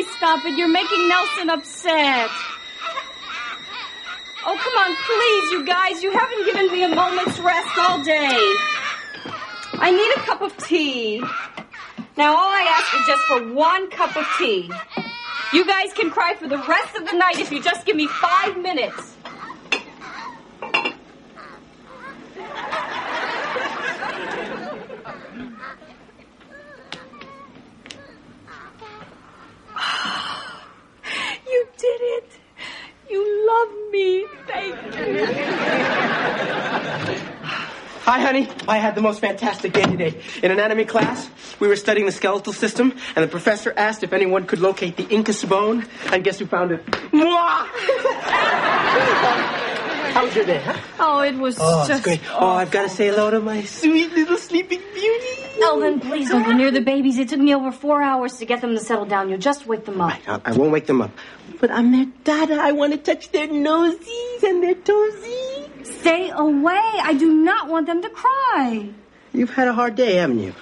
please stop it. You're making Nelson upset. Oh, come on, please, you guys. You haven't given me a moment's rest all day. I need a cup of tea. Now, all I ask is just for one cup of tea. You guys can cry for the rest of the night if you just give me 5 minutes. You did it. You love me. Thank you. Hi, honey. I had the most fantastic day today. In anatomy class, we were studying the skeletal system, and the professor asked if anyone could locate the incus bone, and guess who found it? Mwah! How was your day, huh? Oh, it was just... it's great. Oh, I've got to say hello to my sweet little sleeping beauty. Elvin, please don't go near the babies. It took me over 4 hours to get them to settle down. You'll just wake them up. Right, I won't wake them up. But I'm their dada. I want to touch their nosies and their toesies. Stay away. I do not want them to cry. You've had a hard day, haven't you?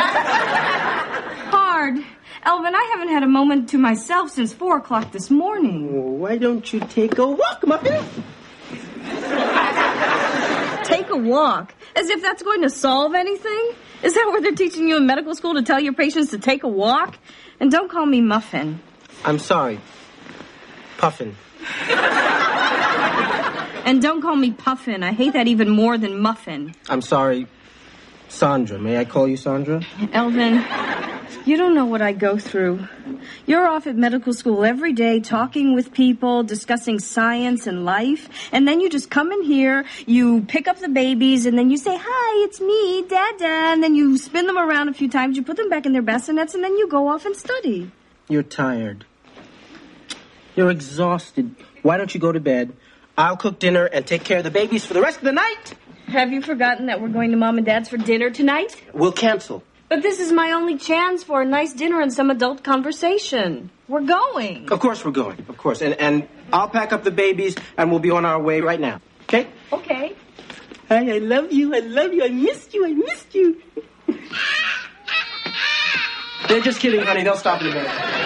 Hard. Elvin, I haven't had a moment to myself since 4 o'clock this morning. Well, why don't you take a walk, Muffin? Take a walk? As if that's going to solve anything? Is that what they're teaching you in medical school, to tell your patients to take a walk? And don't call me Muffin. I'm sorry. Puffin. And don't call me Puffin. I hate that even more than Muffin. I'm sorry. Sandra. May I call you Sandra? Elvin, you don't know what I go through. You're off at medical school every day talking with people, discussing science and life, and then you just come in here, you pick up the babies, and then you say, "Hi, it's me, Dada," and then you spin them around a few times, you put them back in their bassinets, and then you go off and study. You're tired. You're exhausted. Why don't you go to bed? I'll cook dinner and take care of the babies for the rest of the night. Have you forgotten that we're going to Mom and Dad's for dinner tonight? We'll cancel. But this is my only chance for a nice dinner and some adult conversation. We're going. Of course we're going. Of course. And I'll pack up the babies and we'll be on our way right now. Okay? Okay. Hi, I love you. I love you. I missed you. I missed you. They're just kidding, honey. They'll stop in a minute.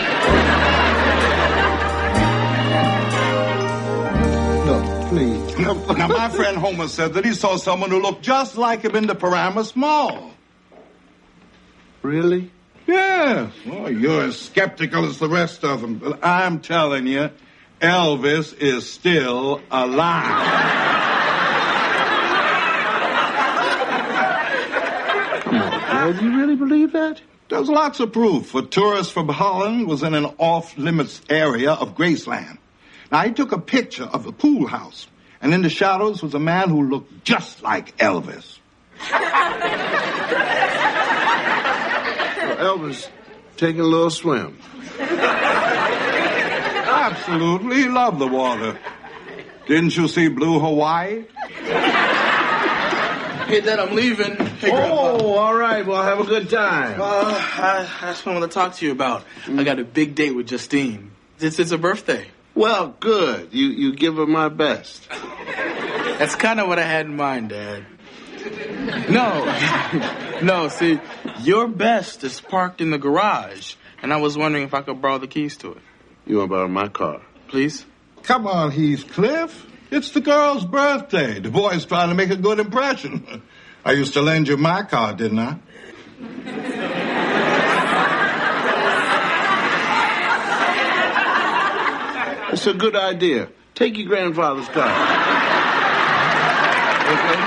No, please. Now, my friend Homer said that he saw someone who looked just like him in the Paramus Mall. Really? Yes. Well, you're as skeptical as the rest of them. But I'm telling you, Elvis is still alive. Come on, Dad. You really believe that? There's lots of proof. A tourist from Holland was in an off-limits area of Graceland. Now, he took a picture of the pool house, and in the shadows was a man who looked just like Elvis. Elvis taking a little swim. Absolutely. He loved the water. Didn't you see Blue Hawaii? Hey, Dad, I'm leaving. Hey, Grandpa. All right. Well, have a good time. That's what I want to talk to you about. I got a big date with Justine. It's her birthday. Well, good. You give her my best. That's kind of what I had in mind, Dad. No, see, your best is parked in the garage, and I was wondering if I could borrow the keys to it. You want to borrow my car? Please? Come on, Heathcliff. It's the girl's birthday. The boy's trying to make a good impression. I used to lend you my car, didn't I? It's a good idea. Take your grandfather's car. Okay?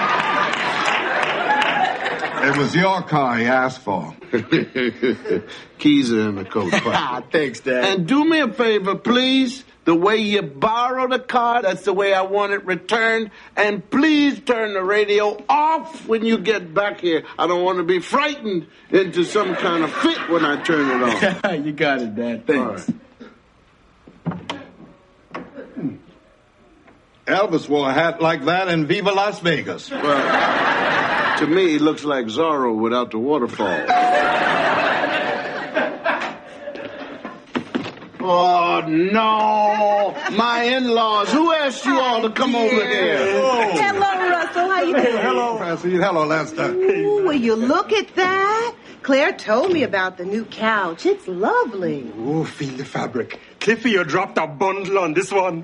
It was your car he asked for. Keys are in the coat pocket. Thanks, Dad. And do me a favor, please. The way you borrow the car, that's the way I want it returned. And please turn the radio off when you get back here. I don't want to be frightened into some kind of fit when I turn it off. You got it, Dad. Thanks. Elvis wore a hat like that in Viva Las Vegas. Well, to me, it looks like Zorro without the waterfall. Oh, no. My in-laws. Who asked you all to come over here? Hello, Russell. How you doing? Hello, Francie. Hello, Lester. Ooh, will you look at that? Claire told me about the new couch. It's lovely. Oh, feel the fabric. Cliffy, you dropped a bundle on this one.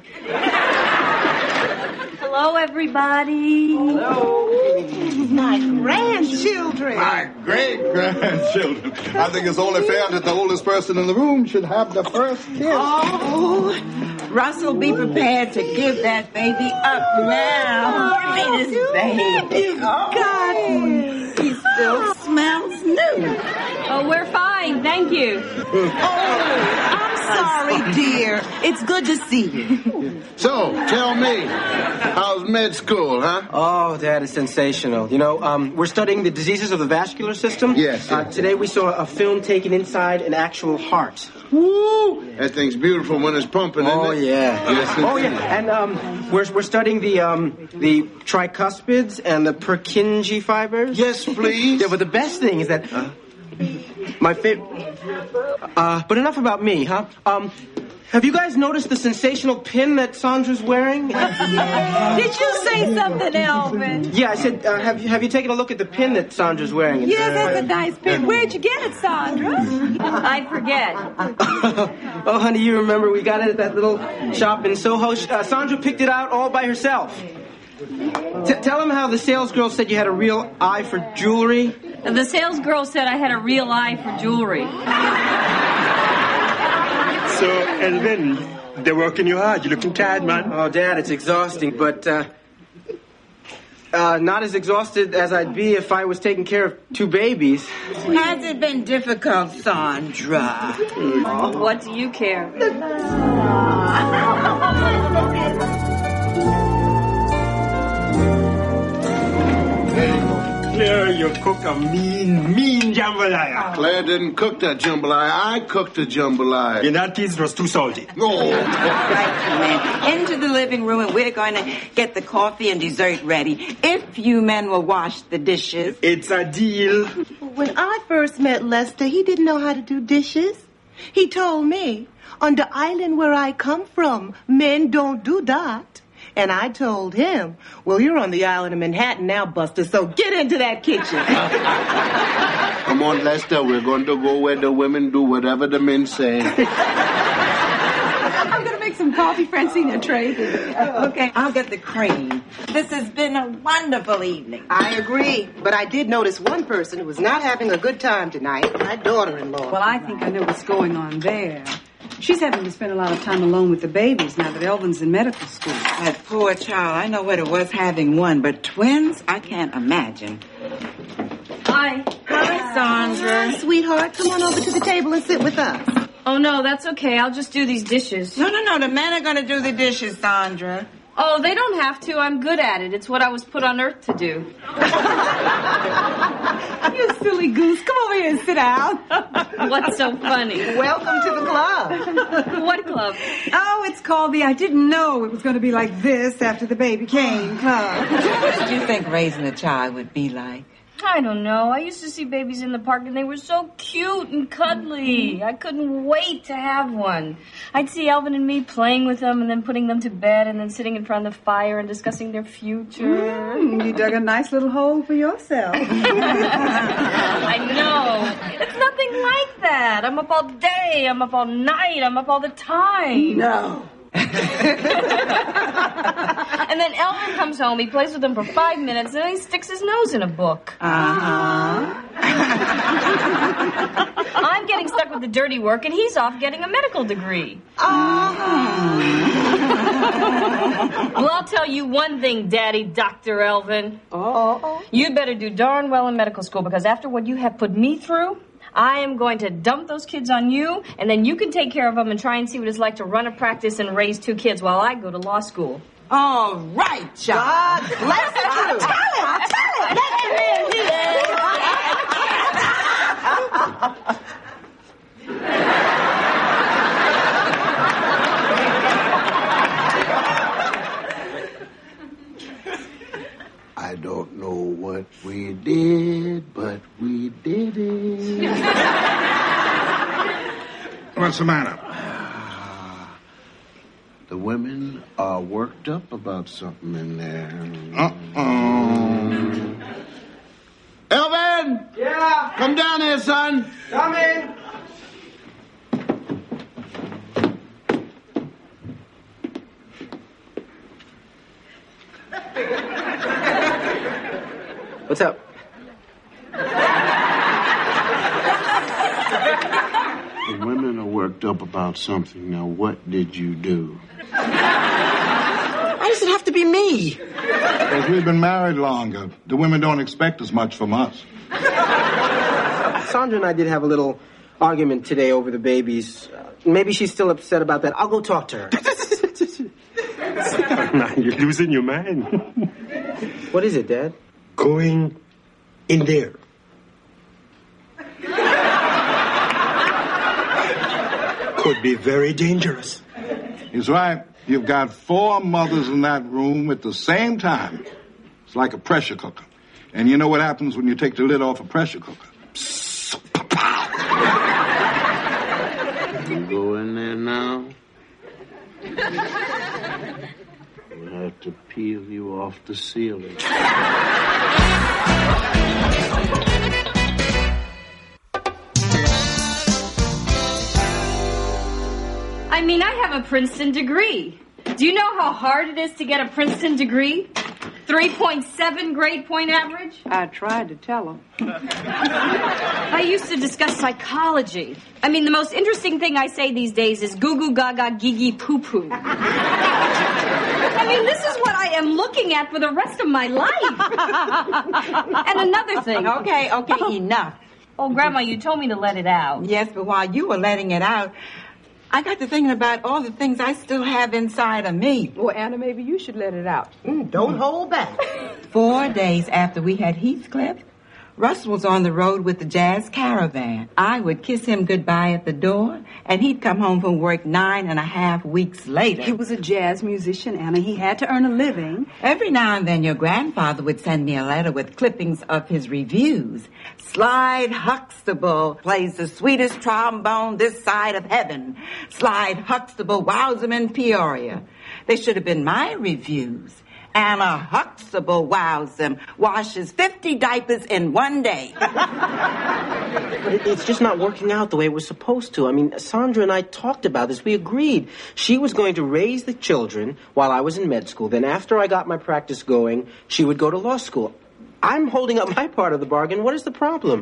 Hello, everybody. Hello. My grandchildren. My great-grandchildren. I think it's only fair that the oldest person in the room should have the first kiss. Oh, Russell, be prepared to give that baby up now. Give me this baby. God, he still smells new. Oh, we're fine, thank you. I'm sorry, dear. It's good to see you. So, tell me, how's med school, huh? Oh, Dad, it's sensational. You know, we're studying the diseases of the vascular system. Yes. Today we saw a film taken inside an actual heart. Woo! That thing's beautiful when it's pumping, isn't it? Yeah. Yes, Oh, yeah. And we're studying the tricuspids and the Purkinje fibers. Yes, please. Yeah, but the best thing is that my favorite. But enough about me, huh? Have you guys noticed the sensational pin that Sandra's wearing? Did you say something, Elvin? Yeah, I said, have you taken a look at the pin that Sandra's wearing? It's, Yes, that's a nice pin. Where'd you get it, Sandra? I forget. Oh, honey, you remember we got it at that little shop in Soho. Sandra picked it out all by herself. Tell him how the sales girl said you had a real eye for jewelry. The sales girl said I had a real eye for jewelry. So, Elvin, they're working you hard. You're looking tired, man. Oh, Dad, it's exhausting, but not as exhausted as I'd be if I was taking care of two babies. Has it been difficult, Sandra? What do you care? Claire, you cook a mean jambalaya. Claire didn't cook that jambalaya. I cooked the jambalaya. In that case, it was too salty. Oh. Right, man. Into the living room, and we're going to get the coffee and dessert ready. If you men will wash the dishes. It's a deal. When I first met Lester, he didn't know how to do dishes. He told me, on the island where I come from, men don't do that. And I told him, well, you're on the island of Manhattan now, Buster, so get into that kitchen. Come on, Lester, we're going to go where the women do whatever the men say. I'm going to make some coffee, Francina trade. Okay, I'll get the cream. This has been a wonderful evening. I agree, but I did notice one person who was not having a good time tonight, my daughter-in-law. Well, I think I know what's going on there. She's having to spend a lot of time alone with the babies now that Elvin's in medical school. That poor child. I know what it was having one, but twins, I can't imagine. Hi. Hi, Sandra. Hi, sweetheart. Come on over to the table and sit with us. Oh, no, that's okay. I'll just do these dishes. No. The men are going to do the dishes, Sandra. Oh, they don't have to. I'm good at it. It's what I was put on earth to do. You silly goose. Come over here and sit down. What's so funny? Welcome to the club. What club? Oh, it's called the I didn't know it was going to be like this after the baby came club. What did you think raising a child would be like? I don't know. I used to see babies in the park, and they were so cute and cuddly. I couldn't wait to have one. I'd see Elvin and me playing with them and then putting them to bed and then sitting in front of the fire and discussing their future. You dug a nice little hole for yourself. I know. It's nothing like that. I'm up all day. I'm up all night. I'm up all the time. No. And then Elvin comes home, he plays with them for 5 minutes, and then he sticks his nose in a book. I'm getting stuck with the dirty work, and he's off getting a medical degree. Well, I'll tell you one thing, Daddy, Dr. Elvin. You better do darn well in medical school, because after what you have put me through, I am going to dump those kids on you, and then you can take care of them and try and see what it's like to run a practice and raise 2 kids while I go to law school. All right, child. God bless you. Tell it. Let him in I don't know what we did, but we did it. What's the matter? The women are worked up about something in there. Uh-oh. Elvin! Yeah? Come down here, son. Come in. What's up? The women are worked up about something. Now, what did you do? Why does it have to be me? Because we've been married longer. The women don't expect as much from us. Sandra and I did have a little argument today over the babies. Maybe she's still upset about that. I'll go talk to her. Now you're losing your mind. What is it, Dad? Going in there. Could be very dangerous. He's right. You've got 4 mothers in that room at the same time. It's like a pressure cooker. And you know what happens when you take the lid off a pressure cooker? You go in there now. We'll have to peel you off the ceiling. I mean, I have a Princeton degree. Do you know how hard it is to get a Princeton degree? 3.7 grade point average? I tried to tell him. I used to discuss psychology. I mean, the most interesting thing I say these days is goo goo gaga gigi poo poo. I mean, this is what I am looking at for the rest of my life. And another thing. Okay, enough. Oh, Grandma, you told me to let it out. Yes, but while you were letting it out, I got to thinking about all the things I still have inside of me. Well, Anna, maybe you should let it out. Don't hold back. 4 days after we had Heathcliff, Russell was on the road with the jazz caravan. I would kiss him goodbye at the door, and he'd come home from work 9.5 weeks later. He was a jazz musician, Anna. He had to earn a living. Every now and then your grandfather would send me a letter with clippings of his reviews. Slide Huxtable plays the sweetest trombone this side of heaven. Slide Huxtable wows him in Peoria. They should have been my reviews. Anna Huxtable wows them, washes 50 diapers in 1 day. But it's just not working out the way it was supposed to. I mean, Sandra and I talked about this. We agreed. She was going to raise the children while I was in med school. Then after I got my practice going, she would go to law school. I'm holding up my part of the bargain. What is the problem?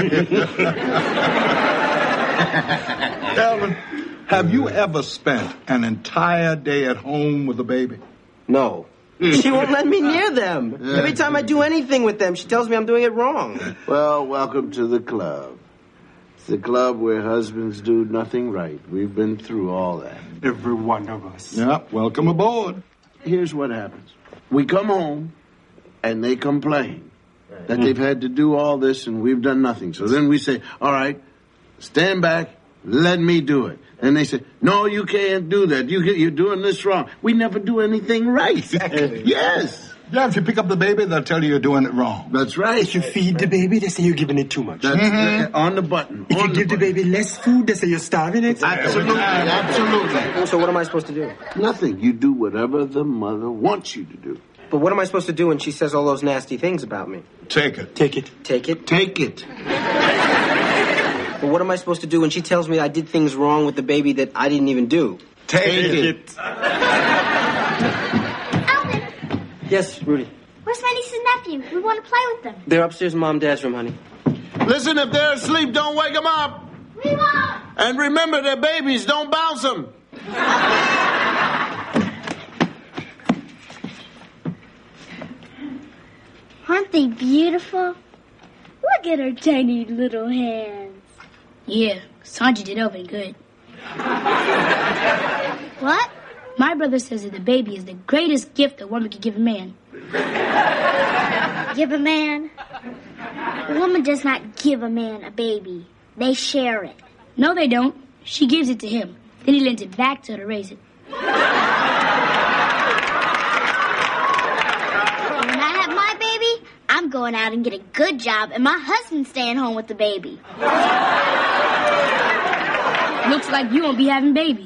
Elvin, have you ever spent an entire day at home with a baby? No. She won't let me near them. Every time I do anything with them, she tells me I'm doing it wrong. Well, welcome to the club. It's the club where husbands do nothing right. We've been through all that. Every one of us. Yeah, welcome aboard. Here's what happens. We come home, and they complain that they've had to do all this, and we've done nothing. So then we say, all right, stand back, let me do it. And they say, no, you can't do that. You're doing this wrong. We never do anything right. Exactly. Yes. Yeah, if you pick up the baby, they'll tell you you're doing it wrong. That's right. If you feed the baby, they say you're giving it too much. That's on the button. If you give the baby less food, they say you're starving it. Absolutely. Absolutely. So what am I supposed to do? Nothing. You do whatever the mother wants you to do. But what am I supposed to do when she says all those nasty things about me? Take it. Take it. Take it? Take it. But what am I supposed to do when she tells me I did things wrong with the baby that I didn't even do? Take it. Alvin, Yes, Rudy. where's my niece and nephew? We want to play with them. They're upstairs in Mom and Dad's room, honey. Listen, if they're asleep, don't wake them up. We won't. And remember, they're babies. Don't bounce them. Aren't they beautiful? Look at her tiny little hands. Yeah, Sandra did Elvin good. What? My brother says that the baby is the greatest gift a woman could give a man. Give a man? A woman does not give a man a baby. They share it. No, they don't. She gives it to him. Then he lends it back to her to raise it. When I have my baby, I'm going out and get a good job, and my husband's staying home with the baby. Looks like you won't be having babies.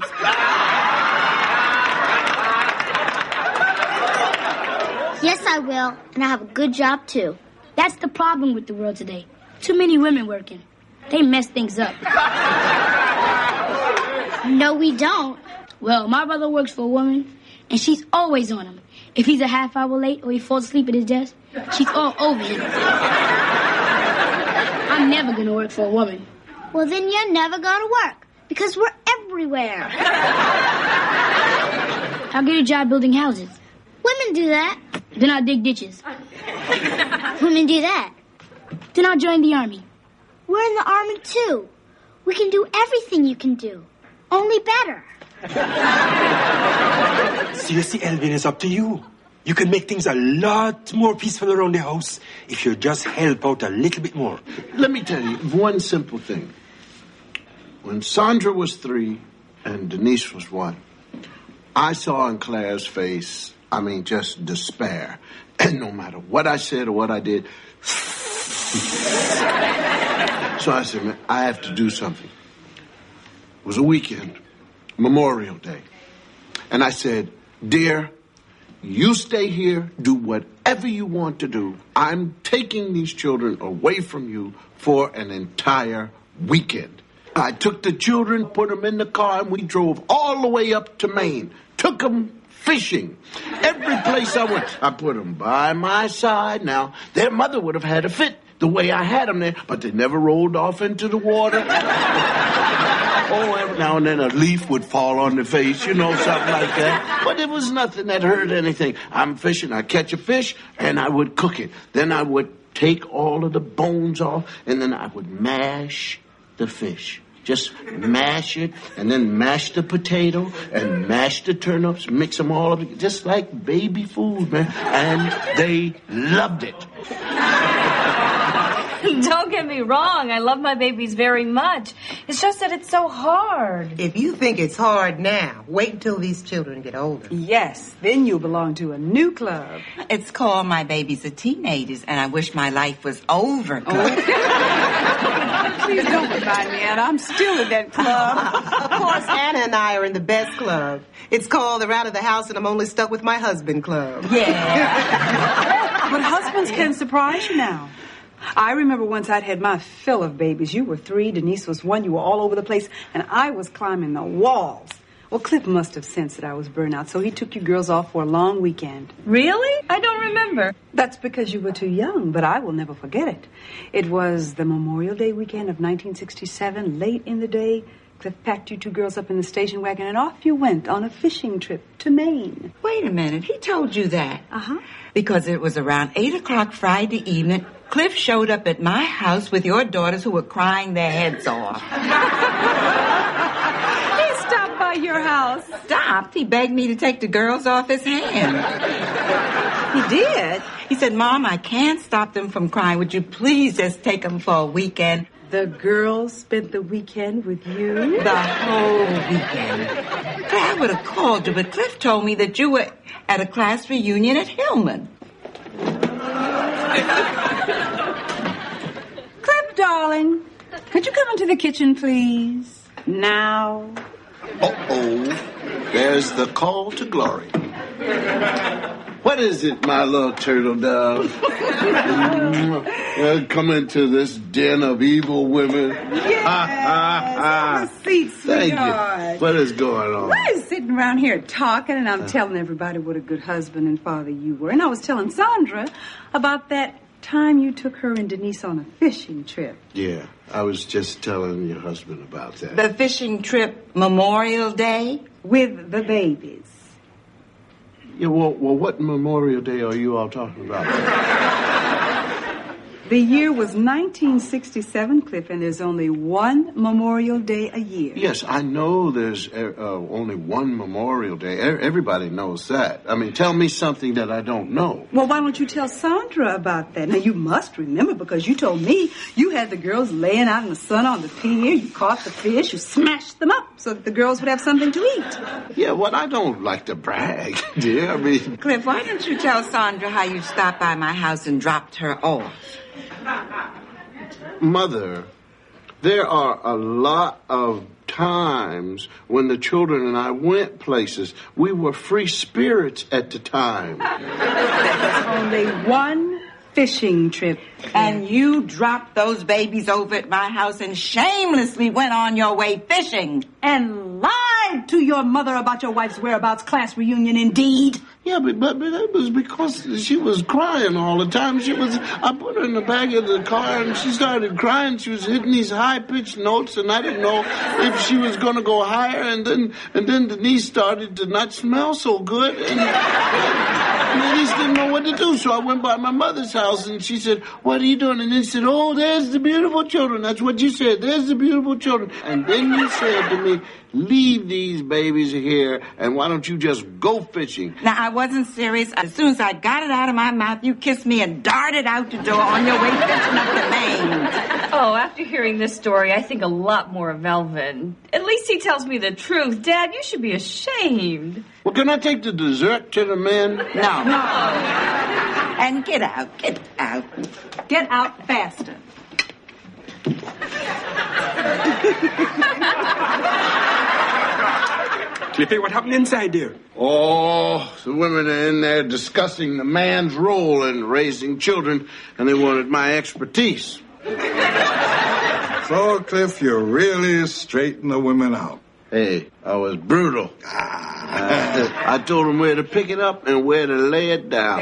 Yes, I will, and I have a good job, too. That's the problem with the world today. Too many women working. They mess things up. No, we don't. Well, my brother works for a woman, and she's always on him. If he's a half hour late or he falls asleep at his desk, she's all over him. I'm never going to work for a woman. Well, then you're never going to work, because we're everywhere. I'll get a job building houses. Women do that. Then I'll dig ditches. Women do that. Then I'll join the army. We're in the army, too. We can do everything you can do, only better. Seriously, Elvin, it's up to you. You can make things a lot more peaceful around the house if you just help out a little bit more. Let me tell you one simple thing. When Sandra was 3 and Denise was 1, I saw in Claire's face, just despair. And no matter what I said or what I did, so I said, man, I have to do something. It was a weekend, Memorial Day. And I said, dear, you stay here, do whatever you want to do. I'm taking these children away from you for an entire weekend. I took the children, put them in the car, and we drove all the way up to Maine. Took them fishing. Every place I went, I put them by my side. Now, their mother would have had a fit the way I had them there, but they never rolled off into the water. Every now and then a leaf would fall on their face, something like that. But it was nothing that hurt anything. I'm fishing, I catch a fish, and I would cook it. Then I would take all of the bones off, and then I would mash the fish. Just mash it, and then mash the potato, and mash the turnips, mix them all up, just like baby food, man. And they loved it. Don't get me wrong. I love my babies very much. It's just that it's so hard. If you think it's hard now, wait until these children get older. Yes, then you'll belong to a new club. It's called My Babies Are Teenagers, and I wish my life was over. Please don't remind me, Anna. I'm still in that club. Of course, Anna and I are in the best club. It's called They're Out of the House and I'm Only Stuck with My Husband Club. Yeah. But husbands can surprise you now. I remember once I'd had my fill of babies. You were 3, Denise was 1, you were all over the place, and I was climbing the walls. Well, Cliff must have sensed that I was burnt out, so he took you girls off for a long weekend. Really? I don't remember. That's because you were too young, but I will never forget it. It was the Memorial Day weekend of 1967, late in the day. Cliff packed you 2 girls up in the station wagon, and off you went on a fishing trip to Maine. Wait a minute, he told you that? Uh-huh. Because it was around 8 o'clock Friday evening, Cliff showed up at my house with your daughters who were crying their heads off. He stopped by your house. Stopped? He begged me to take the girls off his hand. He did? He said, Mom, I can't stop them from crying. Would you please just take them for a weekend? The girls spent the weekend with you? The whole weekend. I would have called you, but Cliff told me that you were at a class reunion at Hillman. Cliff, darling, could you come into the kitchen, please? Now. Uh-oh. There's the call to glory. What is it, my little turtle dove? Come into this den of evil women. Yes, have a seat, Thank sweetheart. you. What is going on? We're sitting around here talking, and I'm telling everybody what a good husband and father you were. And I was telling Sandra about that time you took her and Denise on a fishing trip. Yeah, I was just telling your husband about that. The fishing trip Memorial Day? With the babies. Yeah, well, what Memorial Day are you all talking about? The year was 1967, Cliff, and there's only one Memorial Day a year. Yes, I know there's only one Memorial Day. Everybody knows that. I mean, tell me something that I don't know. Well, why don't you tell Sandra about that? Now, you must remember, because you told me you had the girls laying out in the sun on the pier. You caught the fish, you smashed them up so that the girls would have something to eat. Yeah, well, I don't like to brag, dear. I mean... Cliff, why don't you tell Sandra how you stopped by my house and dropped her off? Mother, there are a lot of times when the children and I went places. We were free spirits at the time. There's only one fishing trip. And you dropped those babies over at my house and shamelessly went on your way fishing. And lied to your mother about your wife's whereabouts. Class reunion, indeed. Yeah, but it was because she was crying all the time. I put her in the back of the car and she started crying. She was hitting these high-pitched notes and I didn't know if she was going to go higher. And then Denise started to not smell so good. And Denise didn't know what to do. So I went by my mother's house and she said, "What are you doing?" And then she said, "Oh, there's the beautiful children." That's what you said. There's the beautiful children. And then you said to me, "Leave these babies here and why don't you just go fishing?" Now, I wasn't serious. As soon as I got it out of my mouth, you kissed me and darted out the door on your way fishing up the Maine. Oh, after hearing this story, I think a lot more of Elvin. At least he tells me the truth. Dad, you should be ashamed. Well, can I take the dessert to the men? No. And get out. Get out. Get out faster. Clippy, what happened inside there? Oh, the women are in there discussing the man's role in raising children, and they wanted my expertise. So, Cliff, you really straightened the women out. Hey, I was brutal. I told them where to pick it up and where to lay it down.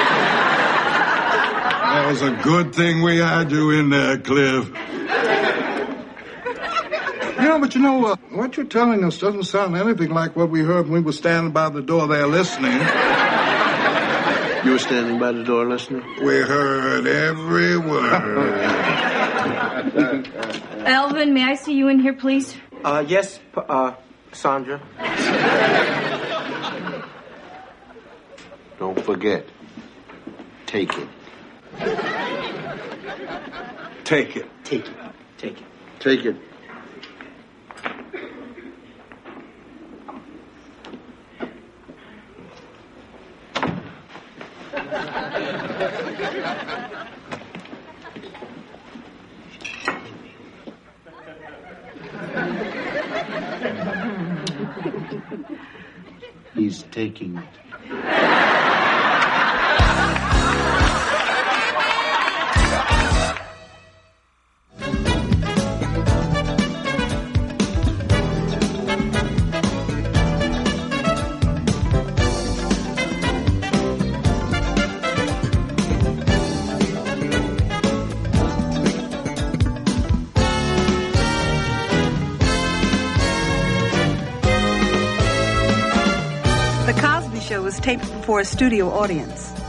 That was a good thing we had you in there, Cliff. But what you're telling us doesn't sound anything like what we heard when we were standing by the door there listening. You were standing by the door listening? We heard every word. Elvin, may I see you in here, please? Yes, Sandra. Don't forget. Take it. Take it. Take it. Take it. Take it. He's taking it. Was taped before a studio audience.